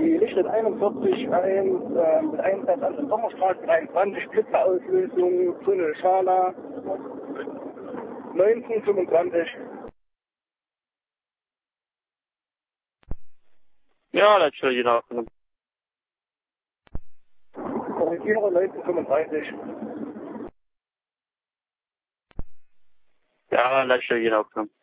Die Lichtet 41 mit Einsatz an der Sommerstraße 23, Blitzerauslösung, Tunnel Schala 1925. Ja, das stelle ich nach. Korrigiere 1935. Ja, das stelle ich nach.